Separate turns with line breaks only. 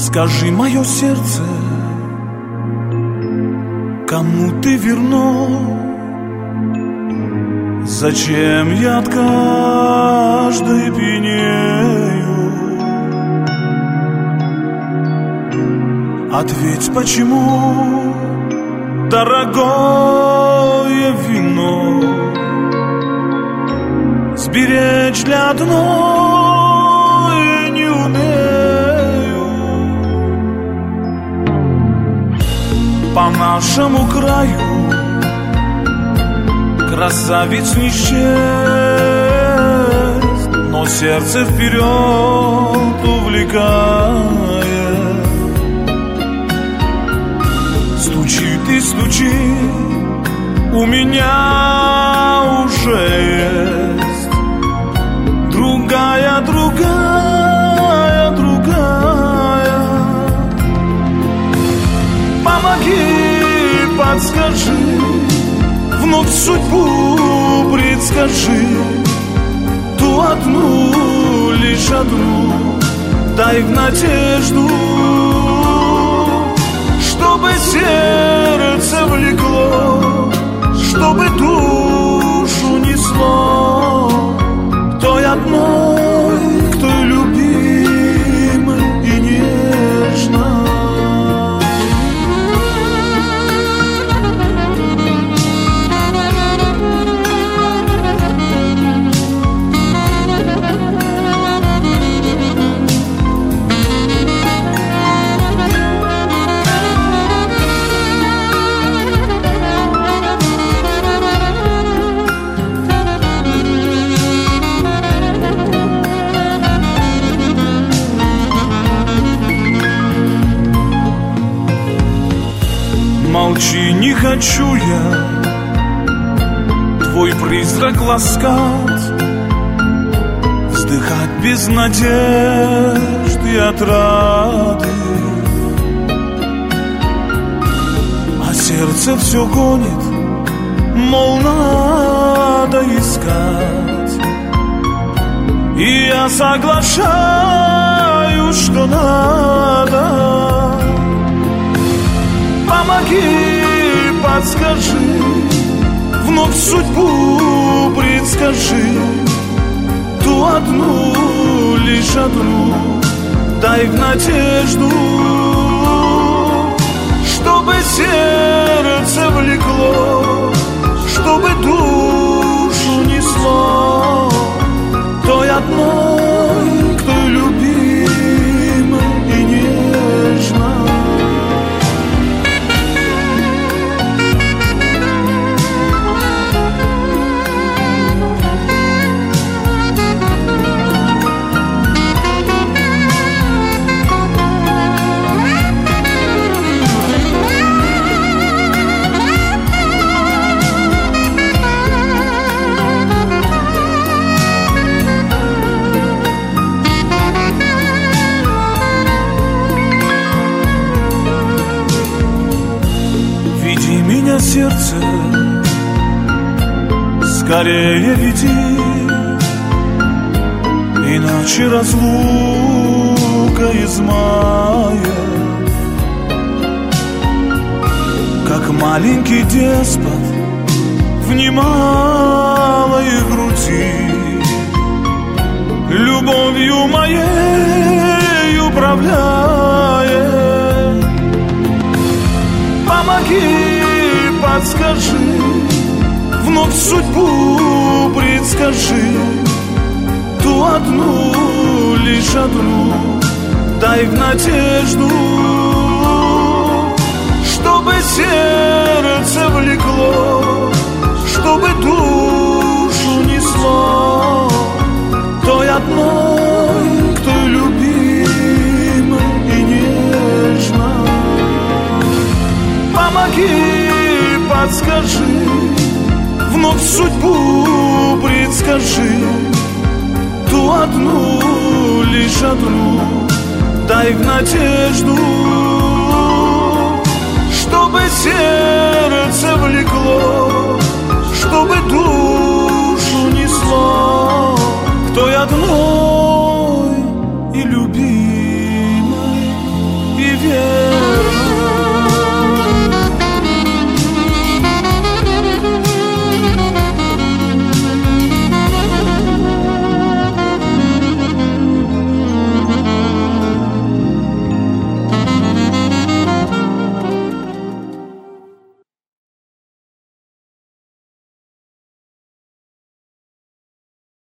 Скажи, мое сердце, кому ты верно? Зачем я от каждой пьянею? Ответь, почему, дорогое вино, сберечь для одной не умею. По нашему краю красавиц не счесть, но сердце вперед увлекает. Стучит и стучит, у меня уже есть другая, другая, другая. Помоги, подскажи, вновь судьбу предскажи, ту одну, лишь одну, дай в надежду, чтобы сердце влекло, чтобы душу несло к той одной, к той любимой и нежной. Молчи, не хочу я твой призрак ласкать, вздыхать без надежды и отрады, а сердце все гонит, мол, надо искать. И я соглашаюсь, что надо. Помоги, подскажи, вновь судьбу предскажи, ту одну, лишь одну, дай в надежду, чтобы сердце влекло, чтобы душу несло той одной, к той любимой и нежной. Сердце, скорее веди, иначе разлука измает. Как маленький деспот в немалой груди, любовью моей управляет. Помоги, подскажи, вновь судьбу предскажи, ту одну, лишь одну, дай в надежду, чтобы сердце влекло, чтобы душу несло той одной, к той любимой и нежной. Помоги, подскажи, вновь судьбу предскажи, ту одну, лишь одну, дай в надежду, чтобы сердце влекло, чтобы душу несло к той одной,